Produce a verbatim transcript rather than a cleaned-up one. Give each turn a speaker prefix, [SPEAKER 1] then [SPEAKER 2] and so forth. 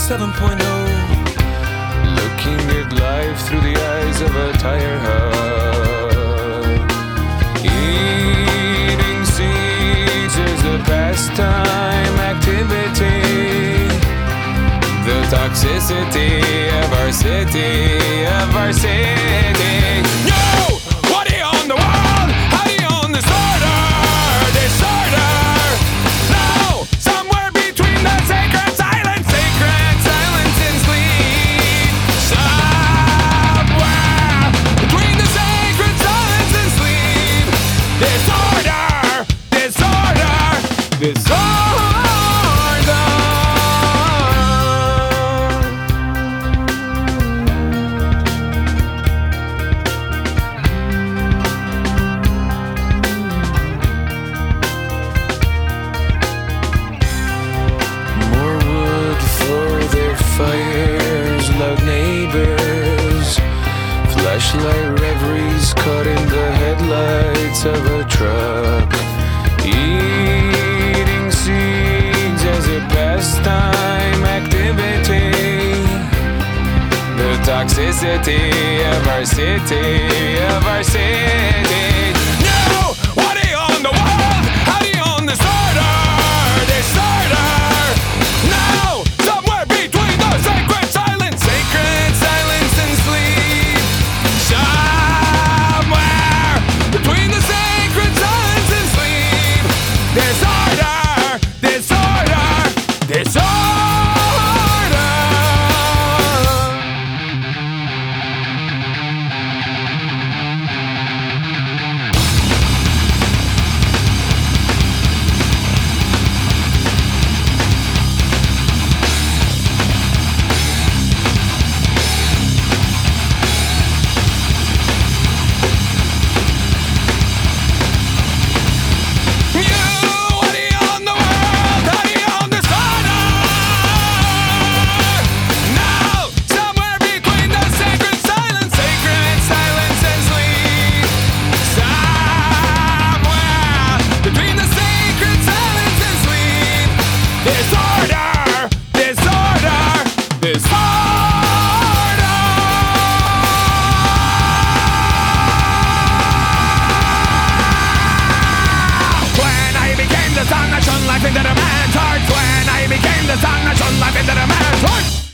[SPEAKER 1] seven point oh.
[SPEAKER 2] Looking at life through the eyes of a tire hub. Eating seeds is a pastime activity. The toxicity of our city, of our city. No! What do you own the world? How do you own disorder? Disorder! No! Somewhere between the sacred silence, sacred silence and sleep. Somewhere between the sacred silence and sleep. Disorder! Disorder! Disorder! Fires, loud neighbors, flashlight reveries caught in the headlights of a truck. Eating seeds as a pastime activity. The toxicity of our city, of our city. No! What do you own the world? How do you own disorder? Disorder! No! Sacred silence, sacred silence and sleep. Somewhere between the sacred silence and sleep. Disorder, disorder, disorder. Disorder! Disorder! Disorder! When I became the sun that shone life into the man's heart. When I became the sun that shone life into the man's heart.